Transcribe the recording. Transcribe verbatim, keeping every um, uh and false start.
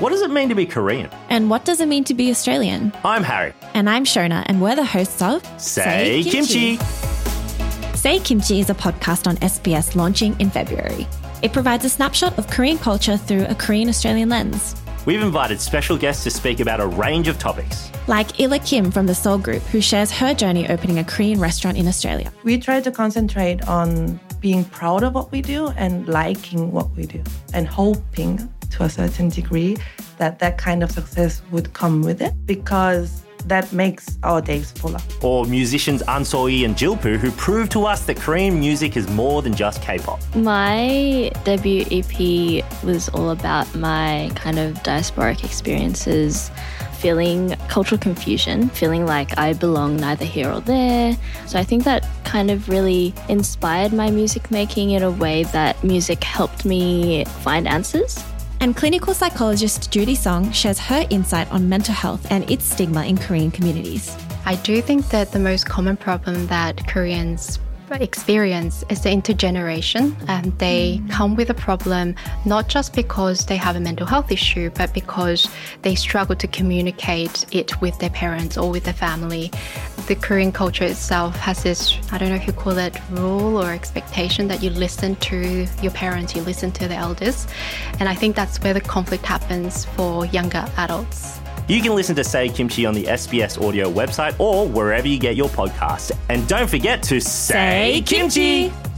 What does it mean to be Korean? And what does it mean to be Australian? I'm Harry. And I'm Shona, and we're the hosts of Say, Say Kimchi. Kimchi. Say Kimchi is a podcast on S B S launching in February. It provides a snapshot of Korean culture through a Korean-Australian lens. We've invited special guests to speak about a range of topics. Like Ila Kim from the Seoul Group, who shares her journey opening a Korean restaurant in Australia. We try to concentrate on being proud of what we do and liking what we do and hoping to a certain degree that that kind of success would come with it, because that makes our days fuller. Or musicians An So-hee and Jilpoo, who prove to us that Korean music is more than just K-pop. My debut E P was all about my kind of diasporic experiences, feeling cultural confusion, feeling like I belong neither here or there. So I think that kind of really inspired my music making in a way that music helped me find answers. And clinical psychologist Judy Song shares her insight on mental health and its stigma in Korean communities. I do think that the most common problem that Koreans experience is the intergeneration. Um, they come with a problem not just because they have a mental health issue, but because they struggle to communicate it with their parents or with their family. The Korean culture itself has this, I don't know if you call it rule or expectation, that you listen to your parents, you listen to the elders. And I think that's where the conflict happens for younger adults. You can listen to Say Kimchi on the S B S Audio website or wherever you get your podcasts. And don't forget to Say, Say Kimchi! Kimchi!